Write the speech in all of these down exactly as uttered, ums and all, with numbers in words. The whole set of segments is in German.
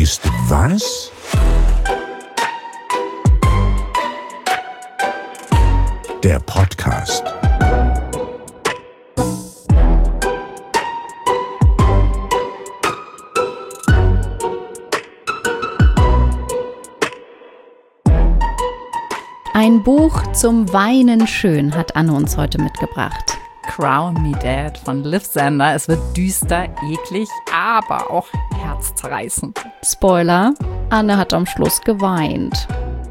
ist was? Der Podcast. Ein Buch zum Weinen schön hat Anne uns heute mitgebracht. Crown Me Dead von Liv Zander. Es wird düster, eklig, aber auch herzzerreißend. Spoiler, Anne hat am Schluss geweint.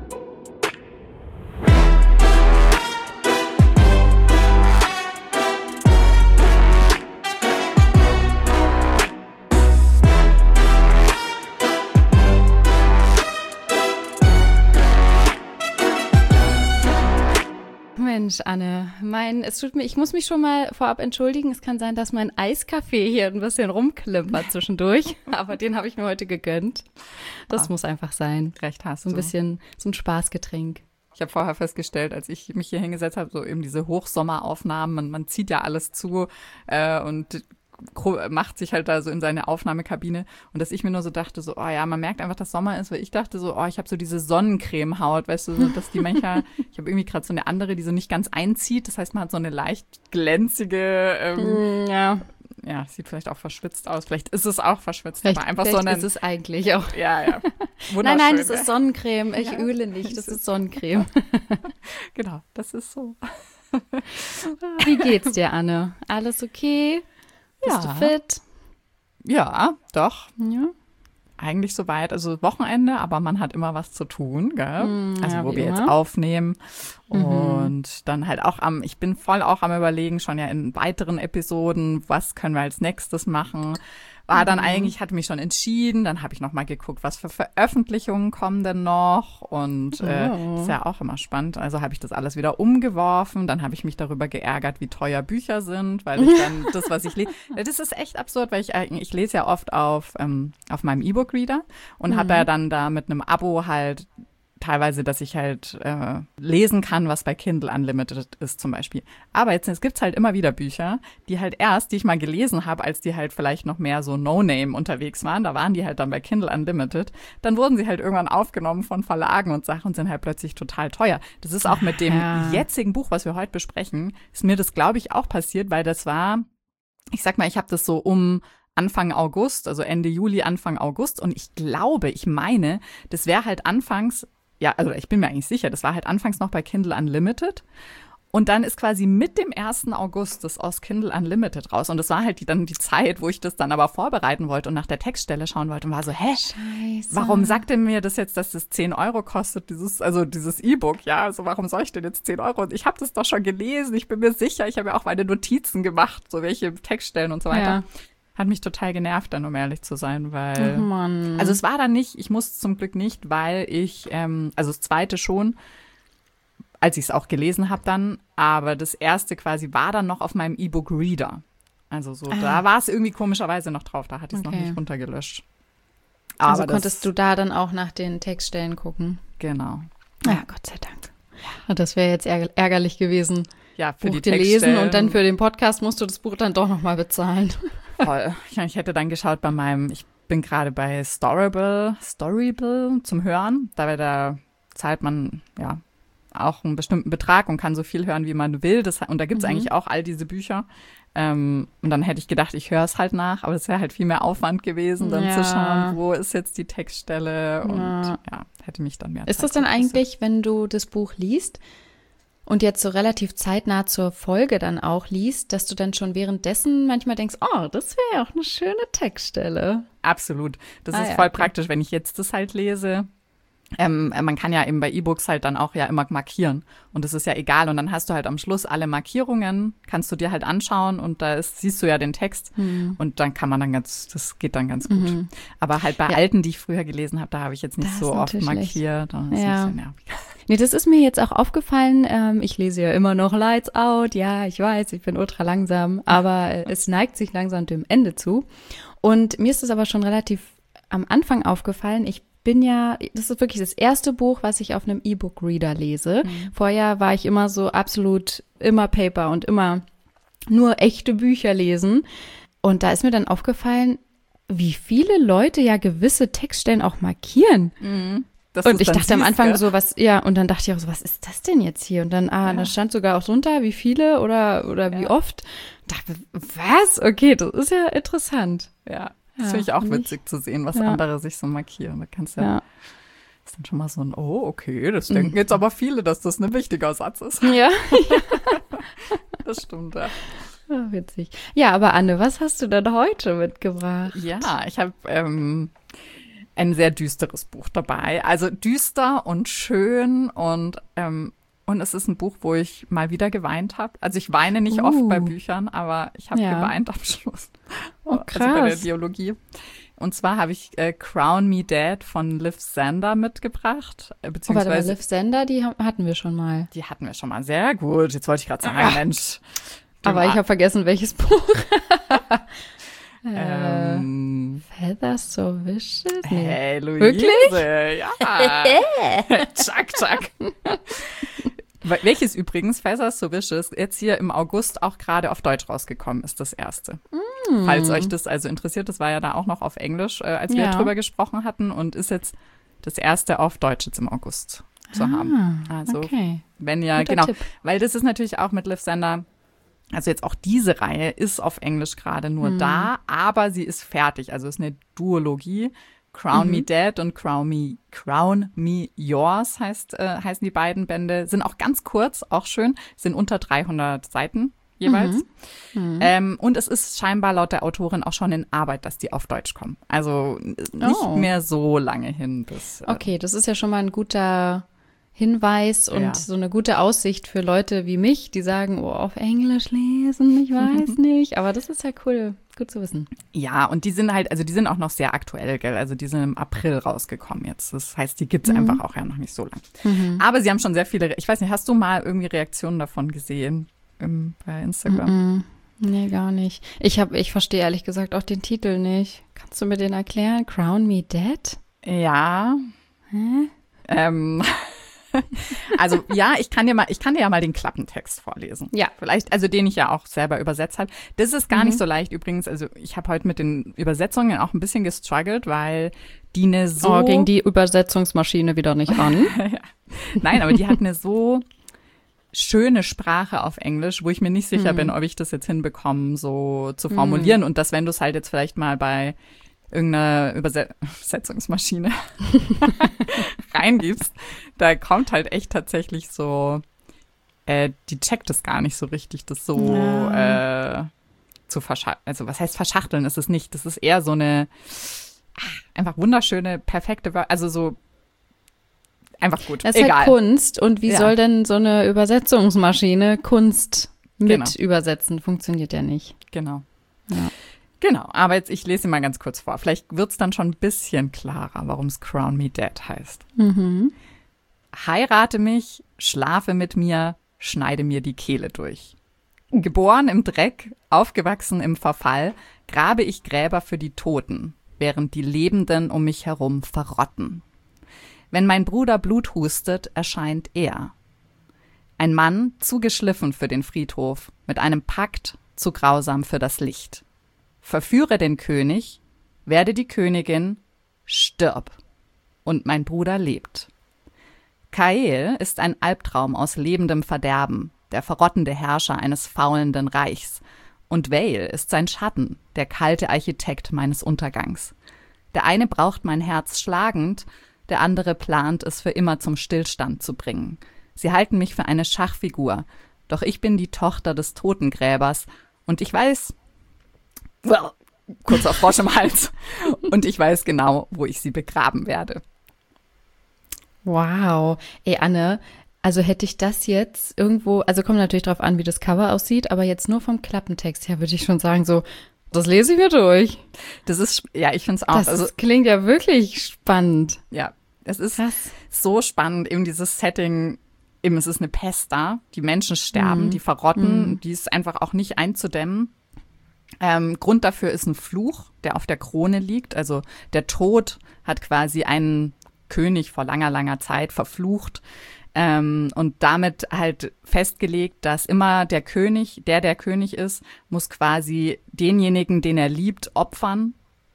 Mensch, Anne, mein, es tut mir, ich muss mich schon mal vorab entschuldigen. Es kann sein, dass mein Eiskaffee hier ein bisschen rumklimpert zwischendurch, aber den habe ich mir heute gegönnt. Das ah, muss einfach sein. Recht hast so ein du. bisschen so ein Spaßgetränk. Ich habe vorher festgestellt, als ich mich hier hingesetzt habe, so eben diese Hochsommeraufnahmen, man, man zieht ja alles zu äh, und macht sich halt da so in seine Aufnahmekabine und dass ich mir nur so dachte, so, oh ja, man merkt einfach, dass Sommer ist, weil ich dachte so, oh, ich habe so diese Sonnencreme-Haut, weißt du, so, dass die manchmal, ich habe irgendwie gerade so eine andere, die so nicht ganz einzieht, das heißt, man hat so eine leicht glänzige, ähm, ja. ja, sieht vielleicht auch verschwitzt aus, vielleicht ist es auch verschwitzt, vielleicht, aber einfach vielleicht so eine, ist es eigentlich auch. Ja, ja. Nein, nein, das ist Sonnencreme, ich ja. öle nicht, das ist Sonnencreme. Genau, das ist so. Wie geht's dir, Anne? Alles okay? Bist ja. du fit? Ja, doch. Ja. Eigentlich soweit, also Wochenende, aber man hat immer was zu tun, gell? Mm, also ja, wo wir immer. jetzt aufnehmen Mhm. und dann halt auch am, ich bin voll auch am Überlegen, schon ja in weiteren Episoden, was können wir als nächstes machen. War dann Mhm. eigentlich, hatte mich schon entschieden, dann habe ich noch mal geguckt, was für Veröffentlichungen kommen denn noch und äh, Oh. ist ja auch immer spannend. Also habe ich das alles wieder umgeworfen, dann habe ich mich darüber geärgert, wie teuer Bücher sind, weil ich dann das, was ich lese, das ist echt absurd, weil ich ich lese ja oft auf ähm, auf meinem E-Book-Reader und Mhm. habe ja dann da mit einem Abo halt teilweise, dass ich halt äh, lesen kann, was bei Kindle Unlimited ist zum Beispiel. Aber jetzt, jetzt gibt's halt immer wieder Bücher, die halt erst, die ich mal gelesen habe, als die halt vielleicht noch mehr so No-Name unterwegs waren, da waren die halt dann bei Kindle Unlimited, dann wurden sie halt irgendwann aufgenommen von Verlagen und Sachen und sind halt plötzlich total teuer. Das ist auch mit dem Ja. jetzigen Buch, was wir heute besprechen, ist mir das, glaube ich, auch passiert, weil das war, ich sag mal, ich habe das so um Anfang August, also Ende Juli, Anfang August und ich glaube, ich meine, das wäre halt anfangs Ja, also ich bin mir eigentlich sicher, das war halt anfangs noch bei Kindle Unlimited und dann ist quasi mit dem ersten August das aus Kindle Unlimited raus und das war halt die, dann die Zeit, wo ich das dann aber vorbereiten wollte und nach der Textstelle schauen wollte und war so, hä, Scheiße. warum sagt denn mir das jetzt, dass das zehn Euro kostet, dieses, also dieses E-Book, ja, also warum soll ich denn jetzt zehn Euro? Und ich habe das doch schon gelesen, ich bin mir sicher, ich habe ja auch meine Notizen gemacht, so welche Textstellen und so weiter. Ja. Hat mich total genervt, dann um ehrlich zu sein, weil Oh Mann. also es war dann nicht, ich musste zum Glück nicht, weil ich, ähm, also das zweite schon, als ich es auch gelesen habe dann, aber das erste quasi war dann noch auf meinem E-Book-Reader. Also so, Ah. da war es irgendwie komischerweise noch drauf, da hatte ich es Okay. noch nicht runtergelöscht. Aber also das, konntest du da dann auch nach den Textstellen gucken? Genau. Ja, Gott sei Dank. Ja, das wäre jetzt ärger- ärgerlich gewesen. Ja, für Buch die gelesen Textstellen. und dann für den Podcast musst du das Buch dann doch nochmal bezahlen. Voll. Ich, ich hätte dann geschaut bei meinem, ich bin gerade bei Storyble, Storyble zum Hören. Da, da zahlt man ja auch einen bestimmten Betrag und kann so viel hören, wie man will. Das, und da gibt's Mhm. eigentlich auch all diese Bücher. Ähm, und dann hätte ich gedacht, ich höre es halt nach, aber es wäre halt viel mehr Aufwand gewesen, dann Ja. zu schauen, wo ist jetzt die Textstelle und Ja. ja, hätte mich dann mehr Ist Zeit das dann gekostet. eigentlich, wenn du das Buch liest und jetzt so relativ zeitnah zur Folge dann auch liest, dass du dann schon währenddessen manchmal denkst, oh, das wäre ja auch eine schöne Textstelle. Absolut. Das Ah, ist ja, voll okay. praktisch, wenn ich jetzt das halt lese. Ähm, man kann ja eben bei E-Books halt dann auch ja immer markieren und das ist ja egal und dann hast du halt am Schluss alle Markierungen, kannst du dir halt anschauen und da ist, siehst du ja den Text Hm. und dann kann man dann ganz, das geht dann ganz gut. Mhm. Aber halt bei Ja. alten, die ich früher gelesen habe, da habe ich jetzt nicht Das so ist oft natürlich markiert. Das ist Ja. ein bisschen nervig. Nee, das ist mir jetzt auch aufgefallen. Ähm, ich lese ja immer noch Lights Out. Ja, ich weiß, ich bin ultra langsam, aber äh, es neigt sich langsam dem Ende zu. Und mir ist es aber schon relativ am Anfang aufgefallen. Ich bin ja, das ist wirklich das erste Buch, was ich auf einem E-Book-Reader lese. Mhm. Vorher war ich immer so absolut immer Paper und immer nur echte Bücher lesen. Und da ist mir dann aufgefallen, wie viele Leute ja gewisse Textstellen auch markieren. Mhm. Dass Und du's ich dann dachte am siehst, Anfang gell? so, was, ja, und dann dachte ich auch so, was ist das denn jetzt hier? Und dann, ah, Ja. da stand sogar auch drunter, wie viele oder, oder wie Ja. oft. Ich dachte, was? Okay, das ist ja interessant. Ja, das Ja, finde ich auch nicht- witzig zu sehen, was Ja. andere sich so markieren. Da kannst du ja, Ja. ist dann schon mal so ein, oh, okay, das denken jetzt aber viele, dass das ein wichtiger Satz ist. Ja. Das stimmt, ja. Ah, witzig. Ja, aber Anne, was hast du denn heute mitgebracht? Ja, ich habe ähm, ein sehr düsteres Buch dabei. Also düster und schön und und Und es ist ein Buch, wo ich mal wieder geweint habe. Also ich weine nicht Uh. oft bei Büchern, aber ich habe Ja. geweint am Schluss. Oh, Also bei der krass. Biologie. Und zwar habe ich äh, Crown Me Dead von Liv Zander mitgebracht. Äh, Oh, warte mal, beziehungsweise, Liv Sender, die ha- hatten wir schon mal. die hatten wir schon mal sehr gut. Jetzt wollte ich gerade sagen, Ah. Mensch. Aber ich habe vergessen, welches Buch. äh, Ähm, Feathers So Vicious? Nee. hey, Luise. Wirklich? Ja. Zack, zack. Welches übrigens, Feathers So Vicious, jetzt hier im August auch gerade auf Deutsch rausgekommen ist, das erste. Mm. Falls euch das also interessiert, das war ja da auch noch auf Englisch, äh, als wir Ja. drüber gesprochen hatten und ist jetzt das erste auf Deutsch jetzt im August zu haben. Also Okay. wenn ihr, Guter genau, Tipp. weil das ist natürlich auch mit Liv Zander, also jetzt auch diese Reihe ist auf Englisch gerade nur Mhm. da, aber sie ist fertig, also ist eine Duologie. Crown Mhm. Me Dead und Crown Me, Crown Me Yours heißt, äh, heißen die beiden Bände, sind auch ganz kurz, auch schön, sind unter dreihundert Seiten jeweils. Mhm. Ähm, und es ist scheinbar laut der Autorin auch schon in Arbeit, dass die auf Deutsch kommen. Also äh, nicht Oh. mehr so lange hin bis. Äh, Okay, das ist ja schon mal ein guter Hinweis und Ja. so eine gute Aussicht für Leute wie mich, die sagen, oh, auf Englisch lesen, ich weiß nicht. Aber das ist ja cool, gut zu wissen. Ja, und die sind halt, also die sind auch noch sehr aktuell, gell? Also die sind im April rausgekommen jetzt. Das heißt, die gibt's einfach auch ja noch nicht so lang. Aber sie haben schon sehr viele, ich weiß nicht, hast du mal irgendwie Reaktionen davon gesehen im, bei Instagram? Mm, nee, gar nicht. Ich habe, ich verstehe ehrlich gesagt auch den Titel nicht. Kannst du mir den erklären? Crown Me Dead? Ja. Hä? Ähm, also ja, ich kann dir mal, ich kann dir ja mal den Klappentext vorlesen. Ja. Vielleicht, also den ich ja auch selber übersetzt habe. Das ist gar Mhm. nicht so leicht übrigens. Also ich habe heute mit den Übersetzungen auch ein bisschen gestruggelt, weil die eine so Oh, ging die Übersetzungsmaschine wieder nicht an. Nein, aber die hat eine so schöne Sprache auf Englisch, wo ich mir nicht sicher Mhm. bin, ob ich das jetzt hinbekomme, so zu formulieren. Und dass, wenn du es halt jetzt vielleicht mal bei irgendeiner Überse- Übersetzungsmaschine reingibst, da kommt halt echt tatsächlich so, äh, die checkt es gar nicht so richtig, das so äh, zu verschachteln. Also was heißt verschachteln ist es nicht. Das ist eher so eine ah, einfach wunderschöne, perfekte, Wör- also so einfach gut. Das ist Egal. halt Kunst. Und wie Ja. soll denn so eine Übersetzungsmaschine Kunst mit Genau. übersetzen? Funktioniert ja nicht. Genau. Ja. Genau, aber jetzt, ich lese ihn mal ganz kurz vor. Vielleicht wird's dann schon ein bisschen klarer, warum es Crown Me Dead heißt. Mhm. Heirate mich, schlafe mit mir, schneide mir die Kehle durch. Geboren im Dreck, aufgewachsen im Verfall, grabe ich Gräber für die Toten, während die Lebenden um mich herum verrotten. Wenn mein Bruder Blut hustet, erscheint er. Ein Mann, zu geschliffen für den Friedhof, mit einem Pakt, zu grausam für das Licht. Verführe den König, werde die Königin, stirb. Und mein Bruder lebt. Kael ist ein Albtraum aus lebendem Verderben, der verrottende Herrscher eines faulenden Reichs. Und Vale ist sein Schatten, der kalte Architekt meines Untergangs. Der eine braucht mein Herz schlagend, der andere plant, es für immer zum Stillstand zu bringen. Sie halten mich für eine Schachfigur, doch ich bin die Tochter des Totengräbers und ich weiß, well, kurzer Frosch im Hals, und ich weiß genau, wo ich sie begraben werde. Wow. Ey, Anne, also hätte ich das jetzt irgendwo, also kommt natürlich drauf an, wie das Cover aussieht, aber jetzt nur vom Klappentext her würde ich schon sagen, so, das lese ich mir durch. Das ist, ja, ich finde es auch, Das also, klingt ja wirklich spannend. ja, es ist Krass. so spannend, eben dieses Setting, eben es ist eine Pest da, die Menschen sterben, Mhm. die verrotten, Mhm. die ist einfach auch nicht einzudämmen. Ähm, Grund dafür ist ein Fluch, der auf der Krone liegt, also der Tod hat quasi einen König vor langer, langer Zeit verflucht ähm, und damit halt festgelegt, dass immer der König, der der König ist, muss quasi denjenigen, den er liebt, opfern,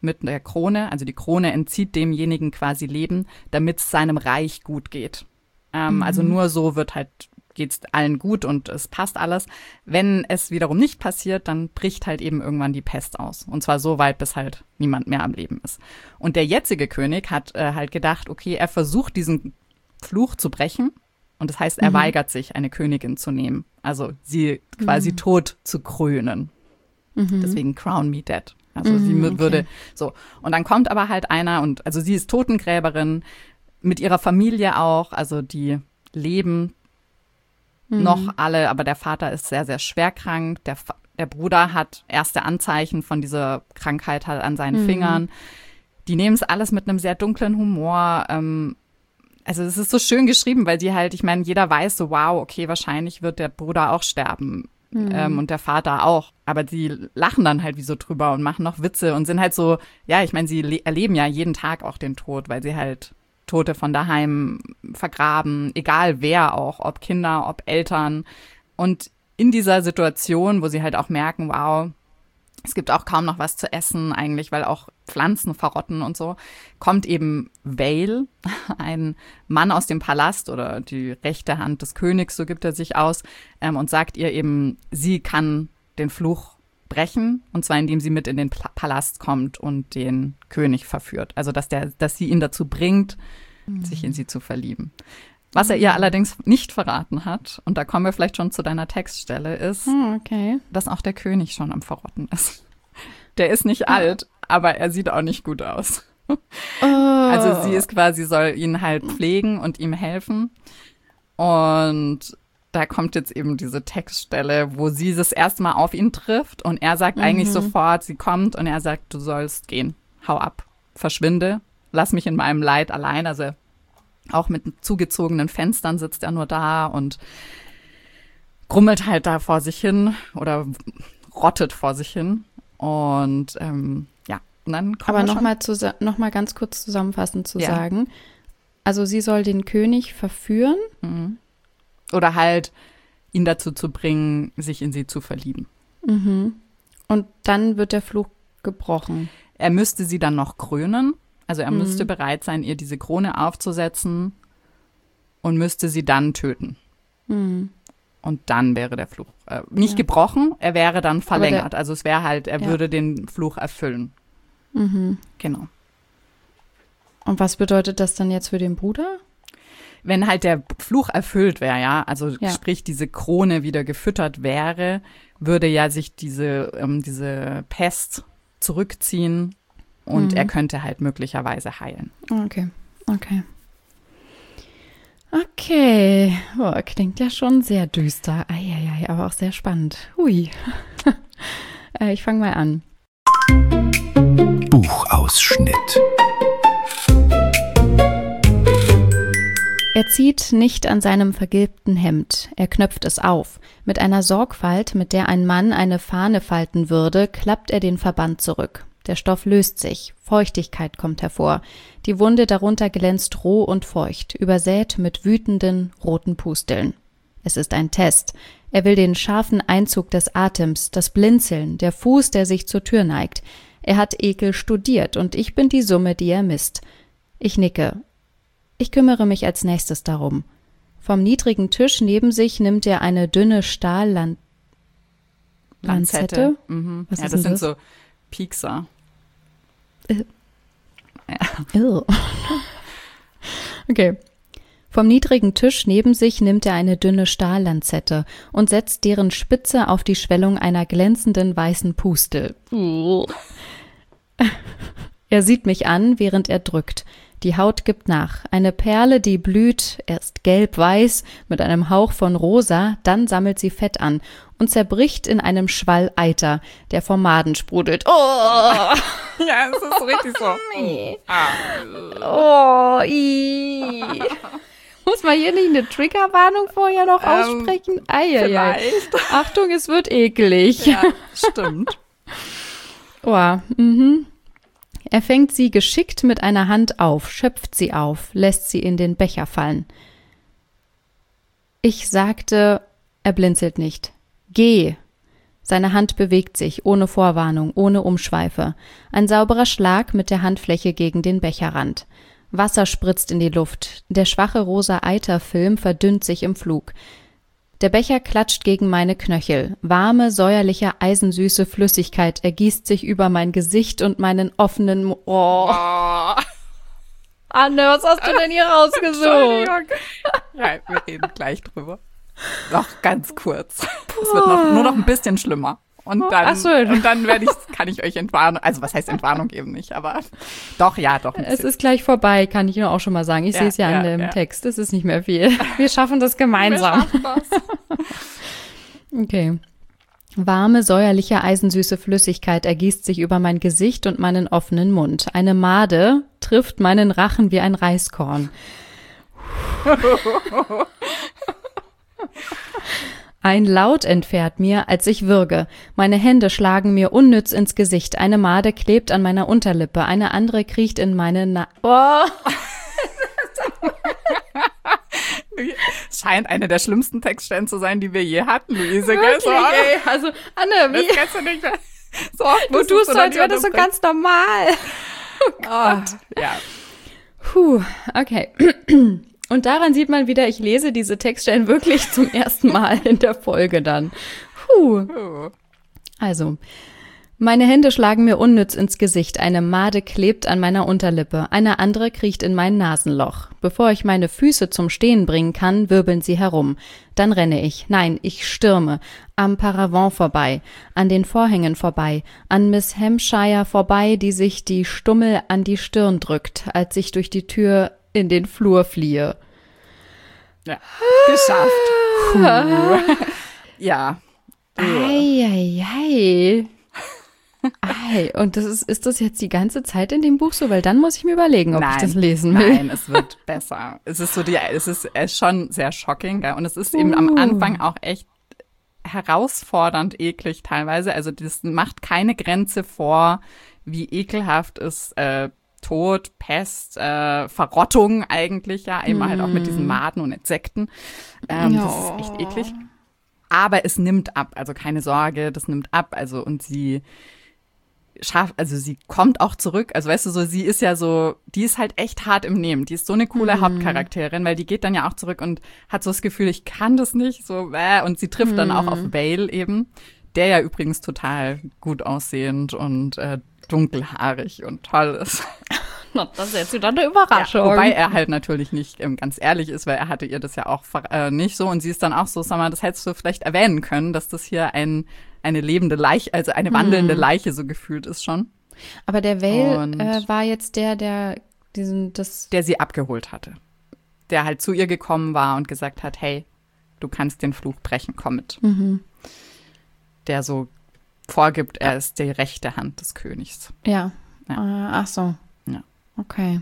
mit der Krone. Also die Krone entzieht demjenigen quasi Leben, damit es seinem Reich gut geht. Ähm, mhm. Also nur so wird halt, geht's allen gut und es passt alles. Wenn es wiederum nicht passiert, dann bricht halt eben irgendwann die Pest aus. Und zwar so weit, bis halt niemand mehr am Leben ist. Und der jetzige König hat äh, halt gedacht, okay, er versucht diesen Fluch zu brechen. Und das heißt, er mhm. weigert sich, eine Königin zu nehmen. Also sie quasi mhm. tot zu krönen. Mhm. Deswegen Crown Me Dead. Also mhm, sie würde okay. so. Und dann kommt aber halt einer und, also sie ist Totengräberin, mit ihrer Familie auch. Also die leben mhm. noch alle, aber der Vater ist sehr, sehr schwer krank. Der, der Bruder hat erste Anzeichen von dieser Krankheit halt an seinen mhm. Fingern. Die nehmen es alles mit einem sehr dunklen Humor. Ähm, Also es ist so schön geschrieben, weil die halt, ich meine, jeder weiß so, wow, okay, wahrscheinlich wird der Bruder auch sterben mhm. ähm, und der Vater auch. Aber die lachen dann halt wie so drüber und machen noch Witze und sind halt so, ja, ich meine, sie le- erleben ja jeden Tag auch den Tod, weil sie halt Tote von daheim vergraben, egal wer auch, ob Kinder, ob Eltern. Und in dieser Situation, wo sie halt auch merken, wow, es gibt auch kaum noch was zu essen eigentlich, weil auch Pflanzen verrotten und so, kommt eben Vale, ein Mann aus dem Palast oder die rechte Hand des Königs, so gibt er sich aus, ähm, und sagt ihr eben, sie kann den Fluch brechen, und zwar indem sie mit in den Pla- Palast kommt und den König verführt. Also dass, der, dass sie ihn dazu bringt, mhm. sich in sie zu verlieben. Was er ihr allerdings nicht verraten hat, und da kommen wir vielleicht schon zu deiner Textstelle, ist, oh, okay. dass auch der König schon am Verrotten ist. Der ist nicht oh. alt, aber er sieht auch nicht gut aus. Oh. Also sie ist quasi, soll ihn halt pflegen und ihm helfen. Und da kommt jetzt eben diese Textstelle, wo sie das erste Mal auf ihn trifft und er sagt mhm. eigentlich sofort, sie kommt und er sagt, du sollst gehen, hau ab, verschwinde, lass mich in meinem Leid allein. Also auch mit zugezogenen Fenstern sitzt er nur da und grummelt halt da vor sich hin oder rottet vor sich hin. Und ähm, ja, und dann kommt Aber nochmal noch mal ganz kurz zusammenfassend zu ja. sagen, also sie soll den König verführen. Mhm. Oder halt ihn dazu zu bringen, sich in sie zu verlieben. Mhm. Und dann wird der Fluch gebrochen. Er müsste sie dann noch krönen. Also er mhm. müsste bereit sein, ihr diese Krone aufzusetzen und müsste sie dann töten. Mhm. Und dann wäre der Fluch äh, nicht ja. gebrochen, er wäre dann verlängert. Der, also es wäre halt, er ja. würde den Fluch erfüllen. Mhm. Genau. Und was bedeutet das dann jetzt für den Bruder? Wenn halt der Fluch erfüllt wäre, ja, also ja. sprich diese Krone wieder gefüttert wäre, würde ja sich diese, ähm, diese Pest zurückziehen. Und mhm. er könnte halt möglicherweise heilen. Okay, okay. Okay, oh, klingt ja schon sehr düster. Eieiei, aber auch sehr spannend. Hui. äh, ich fange mal an. Buchausschnitt. Er zieht nicht an seinem vergilbten Hemd, er knöpft es auf. Mit einer Sorgfalt, mit der ein Mann eine Fahne falten würde, klappt er den Verband zurück. Der Stoff löst sich, Feuchtigkeit kommt hervor. Die Wunde darunter glänzt roh und feucht, übersät mit wütenden, roten Pusteln. Es ist ein Test. Er will den scharfen Einzug des Atems, das Blinzeln, der Fuß, der sich zur Tür neigt. Er hat Ekel studiert und ich bin die Summe, die er misst. Ich nicke. Ich kümmere mich als nächstes darum. Vom niedrigen Tisch neben sich nimmt er eine dünne Stahllanzette. Lanzette? Mhm. Was ja, ist das sind das? So Piekser. Äh. Ja. Okay. Vom niedrigen Tisch neben sich nimmt er eine dünne Stahllanzette und setzt deren Spitze auf die Schwellung einer glänzenden weißen Pustel. Er sieht mich an, während er drückt. Die Haut gibt nach. Eine Perle, die blüht, erst gelb-weiß, mit einem Hauch von rosa, dann sammelt sie Fett an und zerbricht in einem Schwall Eiter, der vor Maden sprudelt. Oh! Ja, es ist richtig so. Nee. Oh, i. Muss man hier nicht eine Triggerwarnung vorher noch aussprechen? Ähm, Eieiei. Achtung, es wird eklig. Ja, stimmt. Oh, mhm. Er fängt sie geschickt mit einer Hand auf, schöpft sie auf, lässt sie in den Becher fallen. Ich sagte, er blinzelt nicht. Geh. Seine Hand bewegt sich, ohne Vorwarnung, ohne Umschweife. Ein sauberer Schlag mit der Handfläche gegen den Becherrand. Wasser spritzt in die Luft. Der schwache rosa Eiterfilm verdünnt sich im Flug. Der Becher klatscht gegen meine Knöchel. Warme, säuerliche, eisensüße Flüssigkeit ergießt sich über mein Gesicht und meinen offenen Mo- Oh. Oh. Anne, was hast du denn hier rausgesucht? Entschuldigung. Ja, wir reden gleich drüber. Noch ganz kurz. Es wird noch, nur noch ein bisschen schlimmer. Und dann, Ach so. und dann werde ich, kann ich euch Entwarnung, also was heißt Entwarnung eben nicht, aber doch, ja, doch. Ein Es bisschen. ist gleich vorbei, kann ich Ihnen auch schon mal sagen. Ich Ja, sehe es ja, ja, an dem ja. Text. Es ist nicht mehr viel. Wir schaffen das gemeinsam. Wir schaffen das. Okay. Warme, säuerliche, eisensüße Flüssigkeit ergießt sich über mein Gesicht und meinen offenen Mund. Eine Made trifft meinen Rachen wie ein Reiskorn. Ein Laut entfährt mir, als ich würge. Meine Hände schlagen mir unnütz ins Gesicht. Eine Made klebt an meiner Unterlippe. Eine andere kriecht in meine Na... Oh. Es scheint eine der schlimmsten Textstellen zu sein, die wir je hatten, Luise. Gell? Wirklich, So, ey. Also, Anne, das wie... kannst du nicht mehr. So oft Wo musstest tust du, dann als wäre das so unterbrechen. ganz normal. Oh, ja. Puh, okay. Und daran sieht man wieder, ich lese diese Textstellen wirklich zum ersten Mal in der Folge dann. Puh. Oh. Also, meine Hände schlagen mir unnütz ins Gesicht. Eine Made klebt an meiner Unterlippe. Eine andere kriecht in mein Nasenloch. Bevor ich meine Füße zum Stehen bringen kann, wirbeln sie herum. Dann renne ich. Nein, ich stürme. Am Paravent vorbei. An den Vorhängen vorbei. An Miss Hampshire vorbei, die sich die Stummel an die Stirn drückt, als ich durch die Tür in den Flur fliehe. Ja, geschafft. Puh. Ja. Eieiei. Ei, und das ist, ist das jetzt die ganze Zeit in dem Buch so? Weil dann muss ich mir überlegen, ob Nein, ich das lesen will. Nein, es wird besser. Es ist so die, es ist, es ist schon sehr shocking, gell? Und es ist eben am Uh. Anfang auch echt herausfordernd eklig teilweise. Also das macht keine Grenze vor, wie ekelhaft ist äh, Tod, Pest, äh, Verrottung eigentlich ja, eben halt auch mit diesen Maden und Insekten. Ähm, Ja. Das ist echt eklig. Aber es nimmt ab, also keine Sorge, das nimmt ab. Also und sie schafft, also sie kommt auch zurück. Also weißt du, so sie ist ja so, die ist halt echt hart im Nehmen. Die ist so eine coole Hauptcharakterin, weil die geht dann ja auch zurück und hat so das Gefühl, ich kann das nicht, so äh, und sie trifft dann auch auf Vale eben, der ja übrigens total gut aussehend und äh, dunkelhaarig und toll ist. Das ist jetzt wieder eine Überraschung. Ja, wobei er halt natürlich nicht ähm, ganz ehrlich ist, weil er hatte ihr das ja auch äh, nicht so. Und sie ist dann auch so, sag mal, das hättest du vielleicht erwähnen können, dass das hier ein eine lebende Leiche, also eine wandelnde Leiche so gefühlt ist schon. Aber der Vale Und- äh, war jetzt der, der diesen, das, Der sie abgeholt hatte. Der halt zu ihr gekommen war und gesagt hat, hey, du kannst den Fluch brechen, komm mit. mhm. Der so vorgibt, er ist die rechte Hand des Königs. ja. Ja. Äh, ach so. Ja. Okay.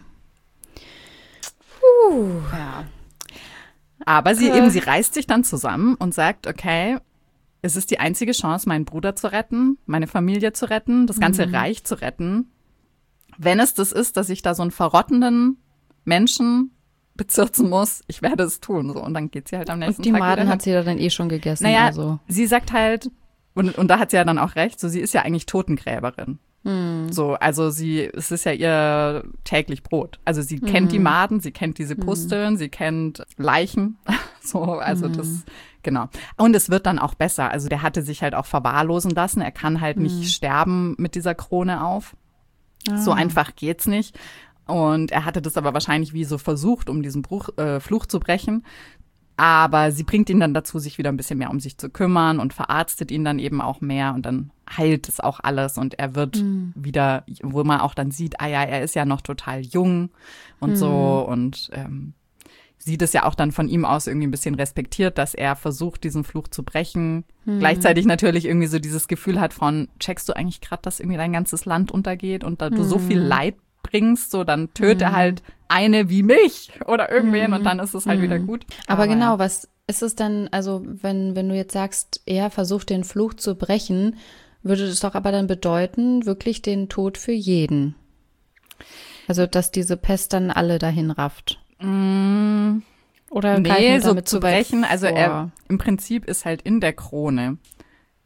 Puh. Ja. Aber sie Äh. eben, sie reißt sich dann zusammen und sagt, okay, es ist die einzige Chance, meinen Bruder zu retten, meine Familie zu retten, das ganze Mhm. Reich zu retten. Wenn es das ist, dass ich da so einen verrottenden Menschen bezirzen muss, ich werde es tun. So. Und dann geht sie halt am nächsten Und die Tag Maden wieder hat sie ja dann eh schon gegessen. Naja, also. sie sagt halt, und, und da hat sie ja dann auch recht, so sie ist ja eigentlich Totengräberin. Hm. So, also sie, es ist ja ihr täglich Brot. Also sie kennt die Maden, sie kennt diese Pusteln, sie kennt Leichen. So, also das, genau. Und es wird dann auch besser. Also der hatte sich halt auch verwahrlosen lassen. Er kann halt nicht sterben mit dieser Krone auf. So einfach geht's nicht. Und er hatte das aber wahrscheinlich wie so versucht, um diesen Bruch, äh, Fluch zu brechen. Aber sie bringt ihn dann dazu, sich wieder ein bisschen mehr um sich zu kümmern und verarztet ihn dann eben auch mehr und dann heilt es auch alles und er wird Mhm. wieder, wo man auch dann sieht, ah ja, er ist ja noch total jung und Mhm. so und ähm, sieht es ja auch dann von ihm aus irgendwie ein bisschen respektiert, dass er versucht, diesen Fluch zu brechen. Mhm. Gleichzeitig natürlich irgendwie so dieses Gefühl hat von, checkst du eigentlich gerade, dass irgendwie dein ganzes Land untergeht und da du so viel Leid bringst, so dann töte Mhm. halt eine wie mich oder irgendwen und dann ist es halt Mhm. wieder gut. Aber genau, ja. was ist es dann, also wenn, wenn du jetzt sagst, er versucht den Fluch zu brechen, würde das doch aber dann bedeuten, wirklich den Tod für jeden. Also, dass diese Pest dann alle dahin rafft. Mm, Oder greifen nee, wir so damit zu zu weit brechen, also vor? er im Prinzip ist halt in der Krone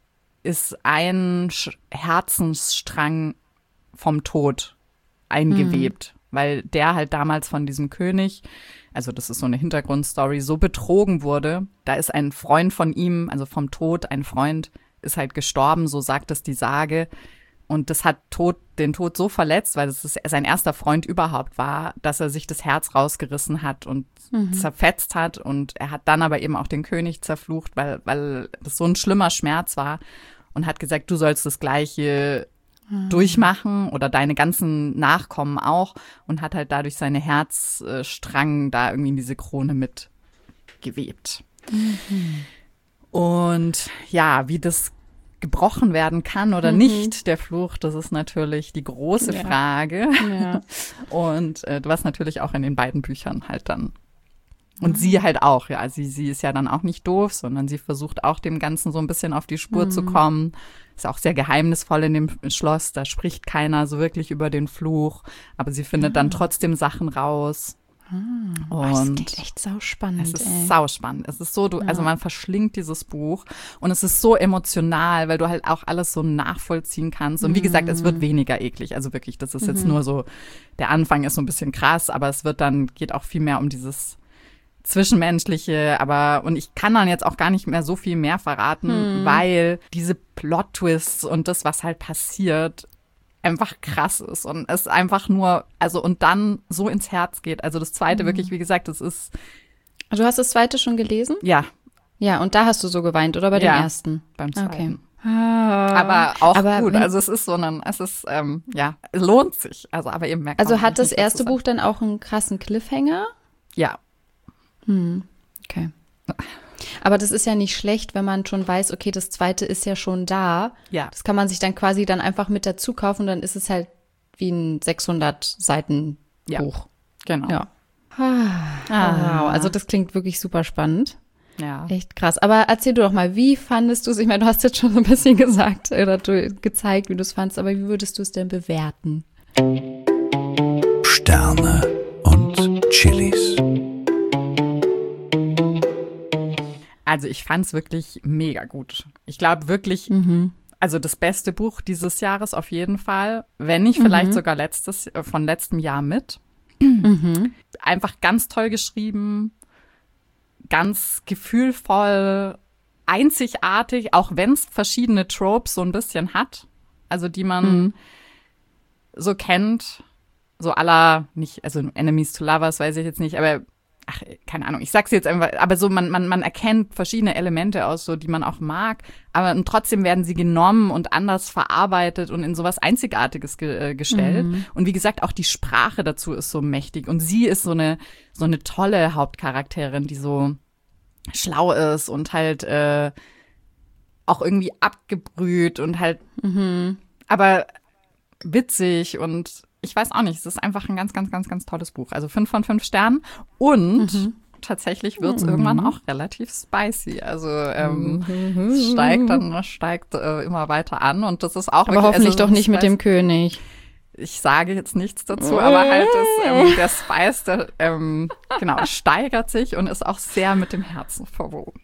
ist ein Sch- Herzensstrang vom Tod eingewebt, mhm. weil der halt damals von diesem König, also das ist so eine Hintergrundstory, so betrogen wurde. Da ist ein Freund von ihm, also vom Tod, ein Freund ist halt gestorben, so sagt es die Sage. Und das hat Tod, den Tod so verletzt, weil es sein erster Freund überhaupt war, dass er sich das Herz rausgerissen hat und mhm. zerfetzt hat. Und er hat dann aber eben auch den König zerflucht, weil, weil das so ein schlimmer Schmerz war. Und hat gesagt, du sollst das Gleiche mhm. durchmachen oder deine ganzen Nachkommen auch. Und hat halt dadurch seine Herzstrang da irgendwie in diese Krone mit gewebt. Mhm. Und ja, wie das gebrochen werden kann oder mhm. nicht, der Fluch, das ist natürlich die große ja. Frage. Ja. Und äh, was natürlich auch in den beiden Büchern halt dann. Und mhm. sie halt auch, ja, sie, sie ist ja dann auch nicht doof, sondern sie versucht auch dem Ganzen so ein bisschen auf die Spur mhm. zu kommen. Ist auch sehr geheimnisvoll in dem Schloss, da spricht keiner so wirklich über den Fluch, aber sie findet mhm. dann trotzdem Sachen raus. Hm. Und oh, das klingt echt sauspannend. Es ist ey. sauspannend. Es ist so, du, ja. also man verschlingt dieses Buch und es ist so emotional, weil du halt auch alles so nachvollziehen kannst. Und wie gesagt, es wird weniger eklig. Also wirklich, das ist mhm. jetzt nur so, der Anfang ist so ein bisschen krass, aber es wird dann, geht auch viel mehr um dieses Zwischenmenschliche, aber, und ich kann dann jetzt auch gar nicht mehr so viel mehr verraten, hm. weil diese Plot-Twists und das, was halt passiert, einfach krass ist und es einfach nur, also und dann so ins Herz geht. Also das zweite mhm. wirklich, wie gesagt, das ist. Du hast das zweite schon gelesen? Ja. Ja, und da hast du so geweint, oder bei ja, dem ersten? Beim zweiten. Okay. Aber auch aber gut, wenn, also es ist so ein, es ist, ähm, ja, es lohnt sich. Also aber eben merkt man. Also hat das nicht, erste das Buch dann auch einen krassen Cliffhanger? Ja. Hm, okay. Aber das ist ja nicht schlecht, wenn man schon weiß, okay, das zweite ist ja schon da. Ja. Das kann man sich dann quasi dann einfach mit dazu kaufen und dann ist es halt wie ein sechshundert Seiten ja. Buch. Genau. Ja. Ah. Wow, also das klingt wirklich super spannend. Ja. Echt krass. Aber erzähl du doch mal, wie fandest du es? Ich meine, du hast jetzt schon so ein bisschen gesagt oder du gezeigt, wie du es fandst, aber wie würdest du es denn bewerten? Sterne und Chilis. Also ich fand es wirklich mega gut. Ich glaube wirklich, mhm. also das beste Buch dieses Jahres auf jeden Fall, wenn nicht vielleicht mhm. sogar letztes von letztem Jahr mit. Mhm. Einfach ganz toll geschrieben, ganz gefühlvoll, einzigartig, auch wenn es verschiedene Tropes so ein bisschen hat, also die man mhm. so kennt, so à la, nicht, also Enemies to Lovers, weiß ich jetzt nicht, aber ach, keine Ahnung, ich sag's jetzt einfach, aber so, man, man, man erkennt verschiedene Elemente aus, so, die man auch mag, aber und trotzdem werden sie genommen und anders verarbeitet und in sowas Einzigartiges ge, äh, gestellt. Mhm. Und wie gesagt, auch die Sprache dazu ist so mächtig. Und sie ist so eine, so eine tolle Hauptcharakterin, die so schlau ist und halt äh, auch irgendwie abgebrüht und halt, mhm. aber witzig und ich weiß auch nicht, es ist einfach ein ganz, ganz, ganz, ganz tolles Buch. Also fünf von fünf Sternen und mhm. tatsächlich wird es mhm. irgendwann auch relativ spicy. Also ähm, mhm. es steigt dann, steigt äh, immer weiter an und das ist auch. Aber wirklich, hoffentlich also, doch nicht mit dem König. Ich sage jetzt nichts dazu, aber halt das, ähm, der Spice, der ähm, genau, steigert sich und ist auch sehr mit dem Herzen verwoben.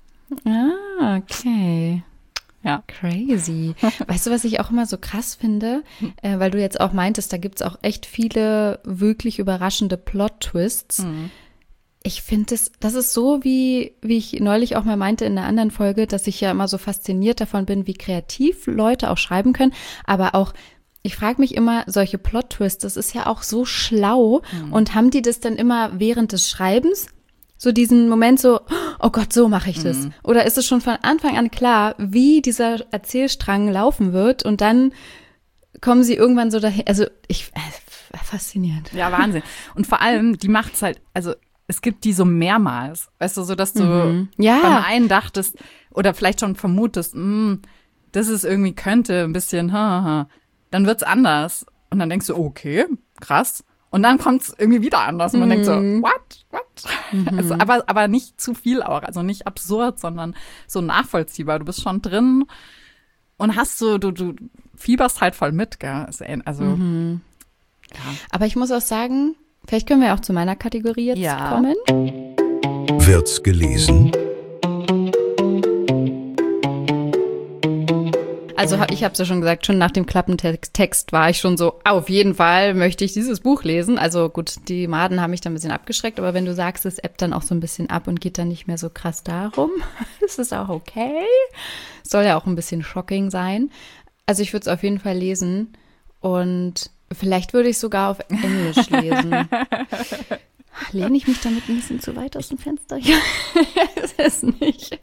Ah, okay. Ja. Crazy. Weißt du, was ich auch immer so krass finde? Äh, weil du jetzt auch meintest, da gibt's auch echt viele wirklich überraschende Plot-Twists. Mhm. Ich finde, das, das ist so, wie, wie ich neulich auch mal meinte in einer anderen Folge, dass ich ja immer so fasziniert davon bin, wie kreativ Leute auch schreiben können. Aber auch, ich frage mich immer, solche Plot-Twists, das ist ja auch so schlau. Mhm. Und haben die das dann immer während des Schreibens? So diesen Moment so, oh Gott, so mache ich das. Mhm. Oder ist es schon von Anfang an klar, wie dieser Erzählstrang laufen wird und dann kommen sie irgendwann so dahin. Also ich, äh, faszinierend. Ja, Wahnsinn. Und vor allem, die macht's halt, also es gibt die so mehrmals, weißt du, so dass du mhm. ja. beim einen dachtest oder vielleicht schon vermutest, mh, das ist irgendwie könnte ein bisschen, ha, ha. Dann wird's anders. Und dann denkst du, okay, krass. Und dann kommt es irgendwie wieder anders. Und man mhm. denkt so, what, what? Mhm. Also, aber, aber nicht zu viel auch. Also nicht absurd, sondern so nachvollziehbar. Du bist schon drin und hast so, du, du fieberst halt voll mit, gell? Also, mhm. ja. Aber ich muss auch sagen, vielleicht können wir auch zu meiner Kategorie jetzt ja. kommen. Wird's gelesen? Also ich habe es ja schon gesagt, schon nach dem Klappentext war ich schon so, auf jeden Fall möchte ich dieses Buch lesen. Also gut, die Maden haben mich da ein bisschen abgeschreckt, aber wenn du sagst, es ebbt dann auch so ein bisschen ab und geht dann nicht mehr so krass darum, ist es auch okay. Soll ja auch ein bisschen shocking sein. Also ich würde es auf jeden Fall lesen und vielleicht würde ich sogar auf Englisch lesen. Lehne ich mich damit ein bisschen zu weit aus dem Fenster? Ich weiß es nicht.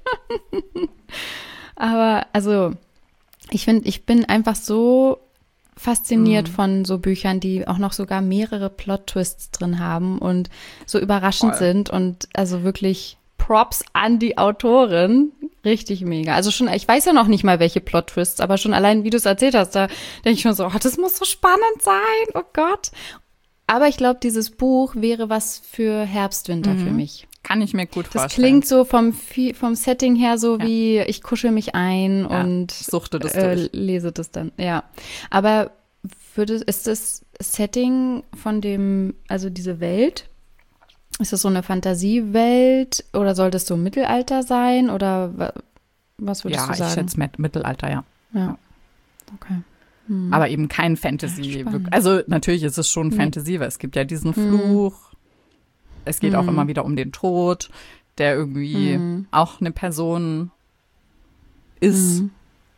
Aber also ich finde, ich bin einfach so fasziniert mm. von so Büchern, die auch noch sogar mehrere Plot-Twists drin haben und so überraschend Voll. sind und also wirklich Props an die Autorin. Richtig mega. Also schon, ich weiß ja noch nicht mal, welche Plot-Twists, aber schon allein, wie du es erzählt hast, da denke ich schon so, oh, das muss so spannend sein, oh Gott. Aber ich glaube, dieses Buch wäre was für Herbst, Winter mhm. für mich. Kann ich mir gut das vorstellen. Das klingt so vom, vom Setting her so ja. wie, ich kuschel mich ein ja, und suchte das äh, durch. lese das dann. Ja, aber würde, ist das Setting von dem, also diese Welt, ist das so eine Fantasiewelt oder soll das so Mittelalter sein oder was würdest ja, du sagen? Ja, ich schätze mit Mittelalter, ja. Ja, okay. Hm. Aber eben kein Fantasy. Ja, also natürlich ist es schon nee. Fantasy, weil es gibt ja diesen Fluch. Hm. Es geht hm. auch immer wieder um den Tod, der irgendwie hm. auch eine Person ist. Hm.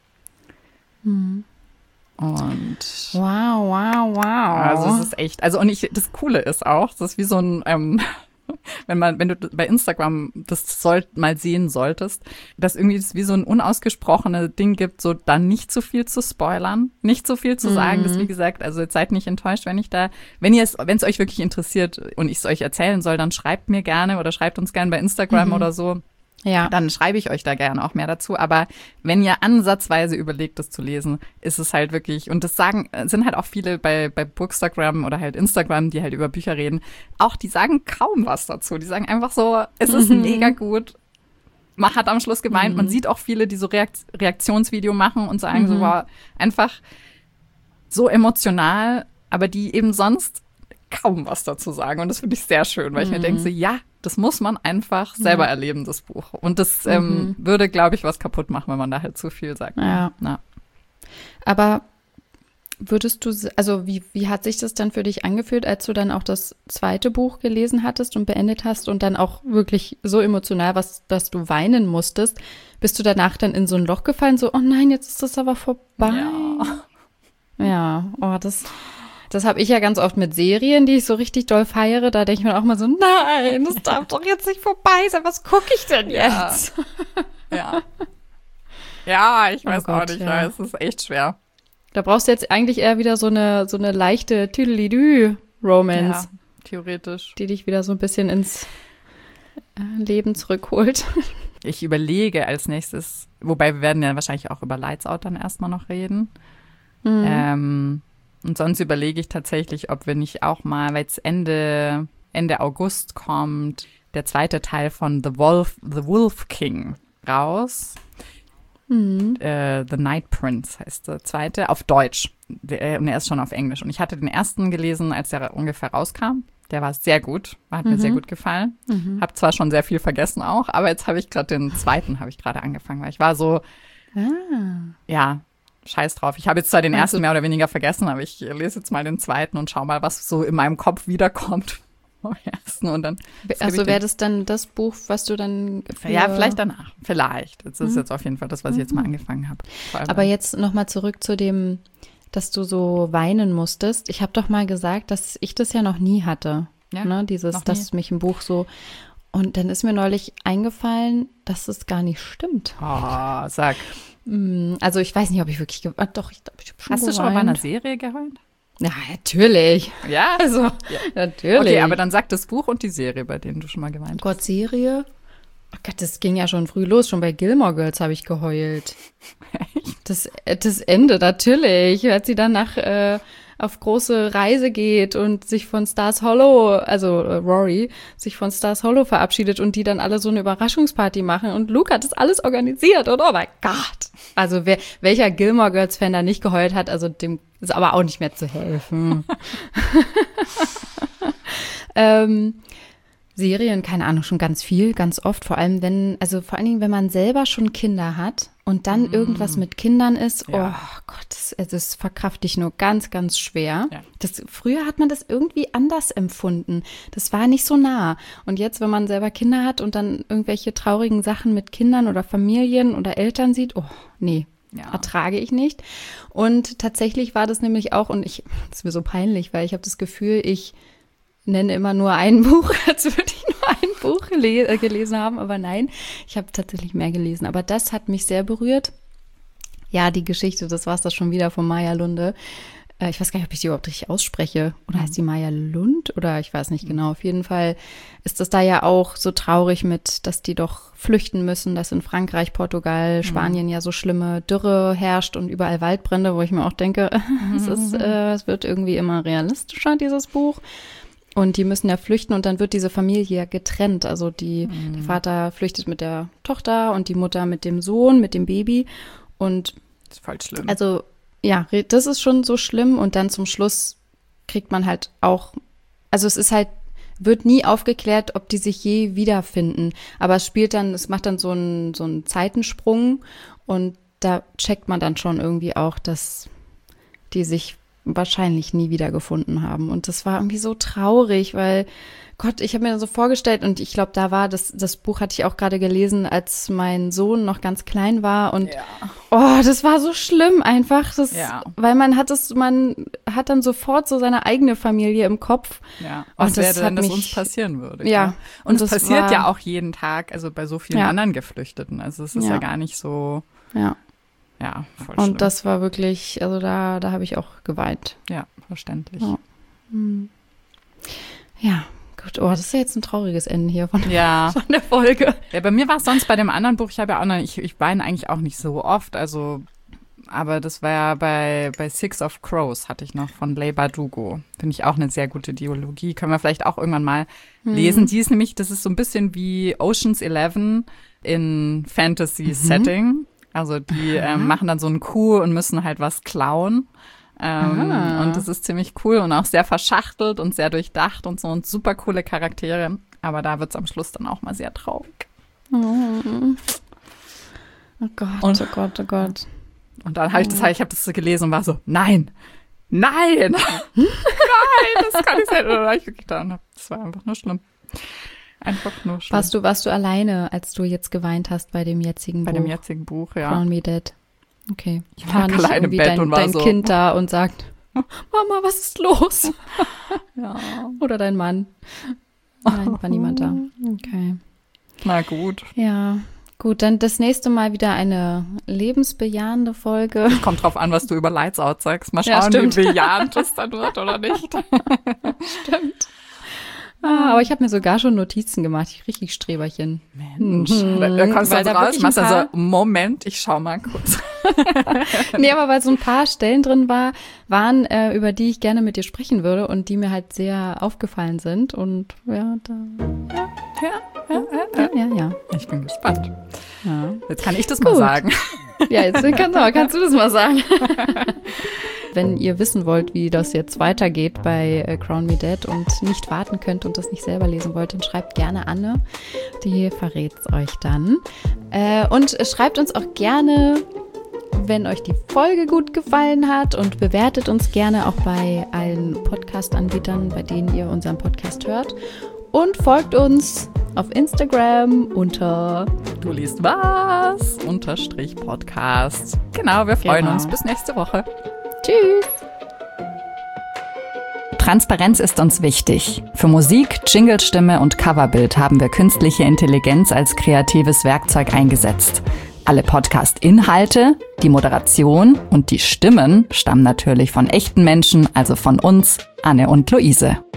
Hm. Und wow, wow, wow. Also es ist echt, also und ich, das Coole ist auch, das ist wie so ein, ähm, wenn man, wenn du bei Instagram das soll, mal sehen solltest, dass irgendwie es wie so ein unausgesprochenes Ding gibt, so dann nicht zu viel zu spoilern, nicht zu viel zu mhm. sagen. Das wie gesagt, also jetzt seid nicht enttäuscht, wenn ich da, wenn ihr es, wenn es euch wirklich interessiert und ich es euch erzählen soll, dann schreibt mir gerne oder schreibt uns gerne bei Instagram mhm. oder so. Ja. Dann schreibe ich euch da gerne auch mehr dazu. Aber wenn ihr ansatzweise überlegt, das zu lesen, ist es halt wirklich, und das sagen, sind halt auch viele bei, bei Bookstagram oder halt Instagram, die halt über Bücher reden, auch die sagen kaum was dazu. Die sagen einfach so, es ist mhm. mega gut. Man hat am Schluss gemeint, mhm. man sieht auch viele, die so Reakt- Reaktionsvideo machen und sagen mhm. so, wow, einfach so emotional, aber die eben sonst kaum was dazu sagen. Und das finde ich sehr schön, weil ich mhm. mir denke so, ja, das muss man einfach selber ja. erleben, das Buch. Und das mhm. ähm, würde, glaube ich, was kaputt machen, wenn man da halt zu viel sagt. Ja. ja. Aber würdest du, also wie, wie hat sich das dann für dich angefühlt, als du dann auch das zweite Buch gelesen hattest und beendet hast und dann auch wirklich so emotional was, dass du weinen musstest? Bist du danach dann in so ein Loch gefallen, so, oh nein, jetzt ist das aber vorbei? Ja, ja. oh, das... Das habe ich ja ganz oft mit Serien, die ich so richtig doll feiere. Da denke ich mir auch mal so, nein, das darf doch jetzt nicht vorbei sein. Was gucke ich denn jetzt? Ja, ja. ja ich weiß oh Gott, auch nicht. Ja. Es ist echt schwer. Da brauchst du jetzt eigentlich eher wieder so eine, so eine leichte Tüdelidü-Romance. Ja, theoretisch. Die dich wieder so ein bisschen ins Leben zurückholt. Ich überlege als nächstes, wobei wir werden ja wahrscheinlich auch über Lights Out dann erstmal noch reden. Mhm. Ähm, Und sonst überlege ich tatsächlich, ob wir nicht auch mal, weil es Ende, Ende August kommt, der zweite Teil von The Wolf, The Wolf King raus. Mhm. Äh, The Night Prince heißt der zweite, auf Deutsch. Der, und er ist schon auf Englisch. Und ich hatte den ersten gelesen, als er ungefähr rauskam. Der war sehr gut, hat mhm. mir sehr gut gefallen. Mhm. Hab zwar schon sehr viel vergessen auch, aber jetzt habe ich gerade den zweiten, habe ich gerade angefangen, weil ich war so, ah. ja, scheiß drauf. Ich habe jetzt zwar den ersten mehr oder weniger vergessen, aber ich lese jetzt mal den zweiten und schau mal, was so in meinem Kopf wiederkommt vom ersten. Und dann also wäre das dann das Buch, was du dann für ja, vielleicht danach. Vielleicht. Das ist mhm. jetzt auf jeden Fall das, was ich jetzt mal angefangen habe. Aber jetzt nochmal zurück zu dem, dass du so weinen musstest. Ich habe doch mal gesagt, dass ich das ja noch nie hatte. Ja, ne? Dieses, dass mich ein Buch so... Und dann ist mir neulich eingefallen, dass es gar nicht stimmt. Oh, sag. Also ich weiß nicht, ob ich wirklich geweint habe. Doch, ich glaube, ich habe schon Hast geweint. Du schon mal bei einer Serie geheult? Ja, natürlich. Ja? Also, ja. natürlich. Okay, aber dann sag das Buch und die Serie, bei denen du schon mal geweint hast. Gott, Serie? Oh Gott, das ging ja schon früh los. Schon bei Gilmore Girls habe ich geheult. Das, das Ende, natürlich. Als sie dann nach, äh, auf große Reise geht und sich von Stars Hollow, also äh, Rory, sich von Stars Hollow verabschiedet und die dann alle so eine Überraschungsparty machen. Und Luke hat das alles organisiert. Und oh mein Gott. Also wer, welcher Gilmore Girls-Fan da nicht geheult hat, also dem ist aber auch nicht mehr zu helfen. ähm, Serien, keine Ahnung, schon ganz viel, ganz oft, vor allem wenn, also vor allen Dingen, wenn man selber schon Kinder hat und dann mm. irgendwas mit Kindern ist, ja. oh Gott, das, das verkrafte ich nur ganz, ganz schwer. Ja. Das, früher hat man das irgendwie anders empfunden. Das war nicht so nah. Und jetzt, wenn man selber Kinder hat und dann irgendwelche traurigen Sachen mit Kindern oder Familien oder Eltern sieht, oh, nee. Ja. Ertrage ich nicht. Und tatsächlich war das nämlich auch, und ich, das ist mir so peinlich, weil ich habe das Gefühl, ich nenne immer nur ein Buch, als würde ich nur ein Buch gele- äh, gelesen haben, aber nein, ich habe tatsächlich mehr gelesen. Aber das hat mich sehr berührt. Ja, die Geschichte, das war es das schon wieder von Maya Lunde. Äh, ich weiß gar nicht, ob ich die überhaupt richtig ausspreche. Oder heißt die Maya Lund? Oder ich weiß nicht genau. Auf jeden Fall ist das da ja auch so traurig mit, dass die doch flüchten müssen, dass in Frankreich, Portugal, Spanien mhm. ja so schlimme Dürre herrscht und überall Waldbrände, wo ich mir auch denke, mhm. es ist, äh, es wird irgendwie immer realistischer, dieses Buch. Und die müssen ja flüchten und dann wird diese Familie ja getrennt. Also die, mhm. der Vater flüchtet mit der Tochter und die Mutter mit dem Sohn, mit dem Baby. Und das ist voll schlimm. Also ja, das ist schon so schlimm. Und dann zum Schluss kriegt man halt auch, also es ist halt, wird nie aufgeklärt, ob die sich je wiederfinden. Aber es spielt dann, es macht dann so einen, so einen Zeitensprung und da checkt man dann schon irgendwie auch, dass die sich wahrscheinlich nie wiedergefunden haben. Und das war irgendwie so traurig, weil, Gott, ich habe mir das so vorgestellt und ich glaube, da war, das, das Buch hatte ich auch gerade gelesen, als mein Sohn noch ganz klein war und ja. oh, das war so schlimm einfach, das, ja. weil man hat es, man hat dann sofort so seine eigene Familie im Kopf. Ja, was und das wäre denn, dass uns passieren würde. Ja. Klar. Und, und es passiert war, ja auch jeden Tag, also bei so vielen ja. anderen Geflüchteten, also es ist ja, ja gar nicht so... Ja. Ja, voll schlimm. Und das war wirklich, also da, da habe ich auch geweint. Ja, verständlich. Ja. Hm. ja, gut. Oh, das ist ja jetzt ein trauriges Ende hier von, ja. von der Folge. Ja, bei mir war es sonst bei dem anderen Buch, ich habe ja auch noch, ich, ich weine eigentlich auch nicht so oft, also, aber das war ja bei, bei Six of Crows hatte ich noch von Leigh Bardugo. Finde ich auch eine sehr gute Dialogie. Können wir vielleicht auch irgendwann mal hm. lesen. Die ist nämlich, das ist so ein bisschen wie Ocean's Eleven in Fantasy-Setting. Mhm. Also die ähm, machen dann so einen Coup und müssen halt was klauen. Ähm, und das ist ziemlich cool und auch sehr verschachtelt und sehr durchdacht und so und super coole Charaktere. Aber da wird es am Schluss dann auch mal sehr traurig. Oh, oh Gott, und, oh Gott, oh Gott. Und dann habe ich das, ich habe das so gelesen und war so, nein, nein, nein, das kann nicht sein. Und dann habe ich wirklich getan. Das war einfach nur schlimm. Einfach nur schlimm. Warst du, warst du alleine, als du jetzt geweint hast bei dem jetzigen bei Buch? Bei dem jetzigen Buch, ja. Crown Me Dead. Okay. Ich war nicht alleine im Bett dein, und war dein so. Dein Kind da und sagt, Mama, was ist los? Ja. Oder dein Mann. Nein, war niemand da. Okay. Na gut. Ja, gut. Dann das nächste Mal wieder eine lebensbejahende Folge. Kommt drauf an, was du über Lights Out sagst. Mal schauen, ja, wie bejahend das dann wird oder nicht. Stimmt. Ah, aber ich habe mir sogar schon Notizen gemacht. Ich richtig Streberchen. Mensch. Mhm. Da, da kommst du also raus, machst also, Moment, ich schau mal kurz. Nee, aber weil so ein paar Stellen drin war, waren, äh, über die ich gerne mit dir sprechen würde und die mir halt sehr aufgefallen sind. Und ja, da. Ja, ja, ja, ja. ja, ja. Ich bin gespannt. Ja. Jetzt kann ich das Gut. mal sagen. Ja, jetzt kannst du, kannst du das mal sagen. Wenn ihr wissen wollt, wie das jetzt weitergeht bei äh, Crown Me Dead und nicht warten könnt und das nicht selber lesen wollt, dann schreibt gerne Anne. Die verrät es euch dann. Äh, und schreibt uns auch gerne, wenn euch die Folge gut gefallen hat und bewertet uns gerne auch bei allen Podcast-Anbietern, bei denen ihr unseren Podcast hört. Und folgt uns auf Instagram unter Du liest was? Unterstrich Podcast. Genau, wir freuen genau. uns. Bis nächste Woche. Tschüss. Transparenz ist uns wichtig. Für Musik, Jinglestimme und Coverbild haben wir künstliche Intelligenz als kreatives Werkzeug eingesetzt. Alle Podcast-Inhalte, die Moderation und die Stimmen stammen natürlich von echten Menschen, also von uns, Anne und Luise.